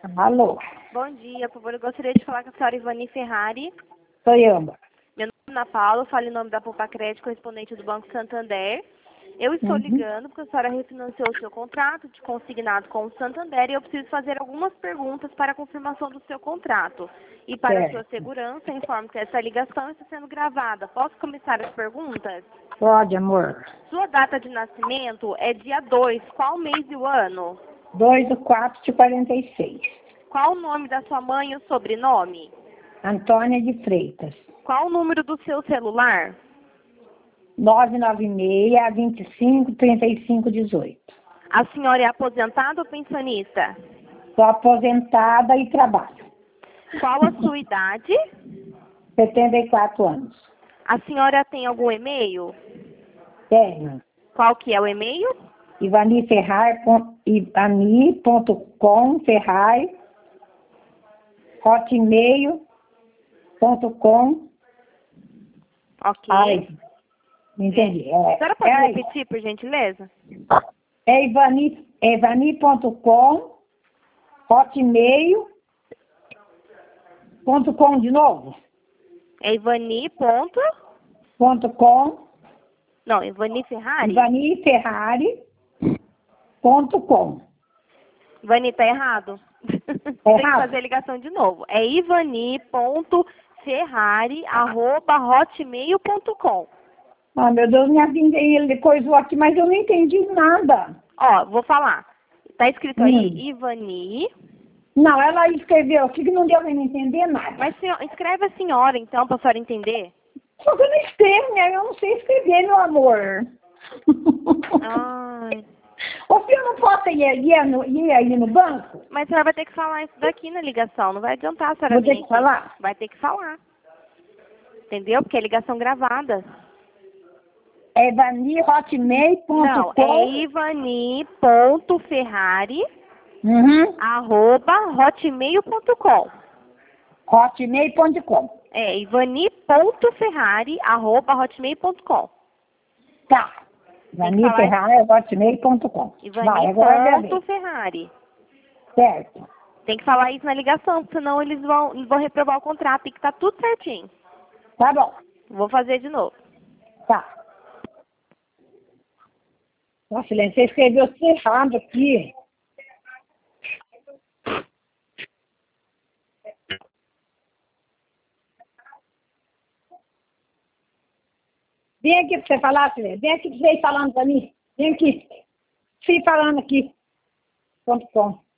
Alô, Bom dia, por favor, eu gostaria de falar com a senhora Ivani Ferrari. sou eu. Meu nome é Ana Paula, falo em nome da Poupa Crédito, correspondente do Banco Santander. Eu estou Uhum. ligando porque a senhora refinanciou o seu contrato de consignado com o Santander e eu preciso fazer algumas perguntas para a confirmação do seu contrato. E para a sua Certo. segurança, informo que essa ligação está sendo gravada. Posso começar as perguntas? Pode, amor. Sua data de nascimento é dia 2. Qual mês e o ano? 2/4/46. Qual o nome da sua mãe e o sobrenome? Antônia de Freitas. Qual o número do seu celular? 996-25-35-18. A senhora é aposentada ou pensionista? Sou aposentada e trabalho. Qual a sua idade? 74 anos. A senhora tem algum e-mail? Tenho. Qual que é o e-mail? Ivani.com, Ferrari, hotmail.com. Ok. Ai, entendi. A senhora pode repetir, por gentileza? É ivani.com, hotmail.com de novo. É Ivani ponto... .com, Não, Ivani Ferrari? ivaniferrari.com. Ivani, tá errado. Tem que fazer a ligação de novo. É ivani.ferrari@hotmail.com. Ah, meu Deus, minha vida, ele coisou aqui, mas eu não entendi nada. Ó, vou falar. Tá escrito aí, Ivani. Não, ela escreveu aqui que não deu pra me entender nada. Mas escreve a senhora, então, pra senhora entender. Só que eu não escrevo, né? Eu não sei escrever, meu amor. Ai. O senhor não pode ir aí no banco? Mas a senhora vai ter que falar isso daqui na ligação. Não vai adiantar a senhora Vou vir ter que aqui. falar? Vai ter que falar. Entendeu? Porque é ligação gravada. É ivani.hotmail.com. Não, é ivani.ferrari @hotmail.com. Hotmail.com. É ivani.ferrari @hotmail.com. Tá. Tem que falar ivaniferrari.hotmail.com. Vai, agora é minha vez. Ivani.ferrari. Certo. Tem que falar isso na ligação, senão eles vão reprovar o contrato. Tem que estar tudo certinho. Tá bom. Vou fazer de novo. Tá. Nossa, Silêncio, você escreveu tudo errado aqui. Vem aqui pra você falar, Silêncio. Vem aqui pra você ir falando pra mim. Vem aqui. Fui falando aqui. .com.